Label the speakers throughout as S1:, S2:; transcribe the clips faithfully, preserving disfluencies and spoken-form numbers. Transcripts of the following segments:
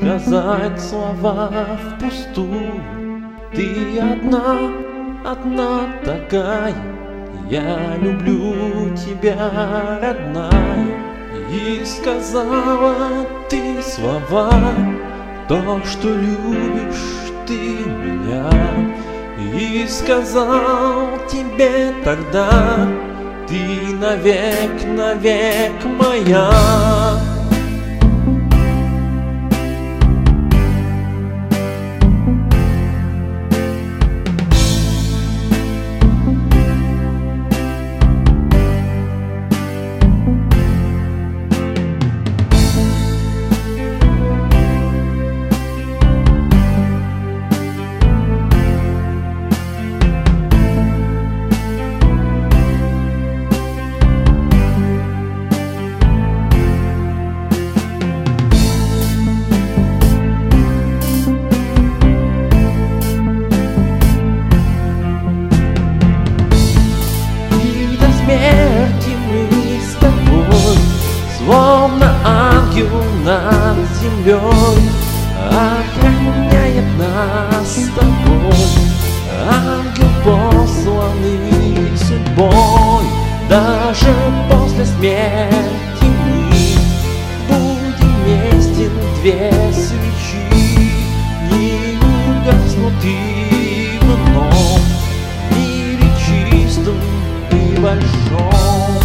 S1: сказать слова впустую. Ты одна, одна такая, я люблю тебя, родная. И сказала ты слова, то, что любишь ты меня. И сказал тебе тогда, ты навек, навек моя. Словно ангел над землей охраняет нас с тобой. Ангел, посланный судьбой. Даже после смерти мы будем вместе, две свечи не угаснут и в ином мире чистом и большом.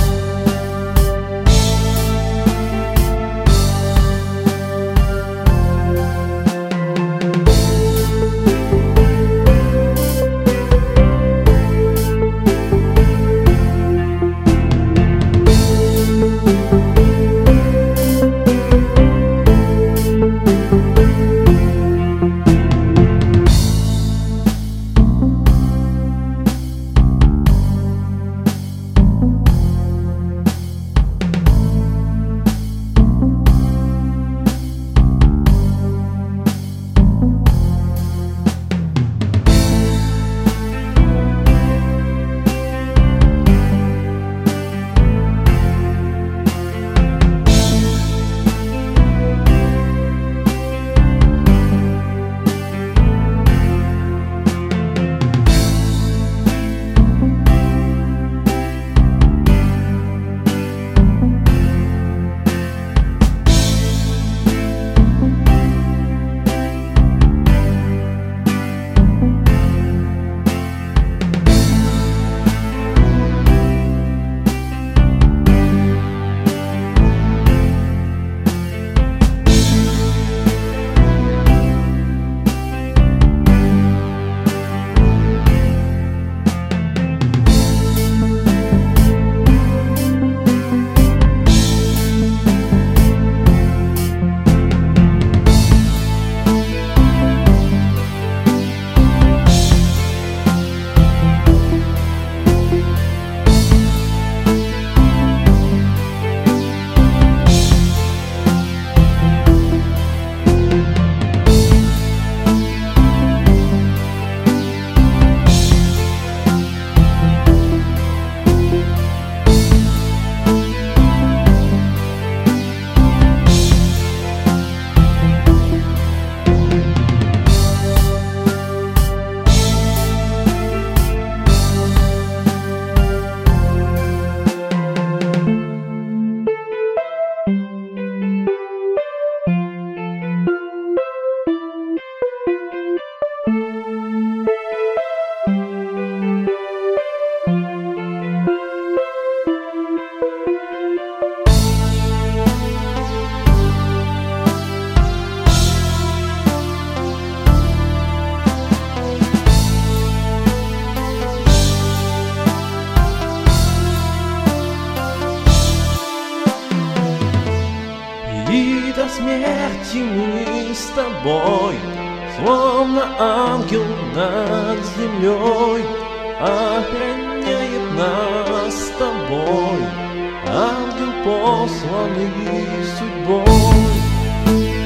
S1: И до смерти мы с тобой, словно ангел над землей, охраняет нас с тобой, ангел, посланный судьбой.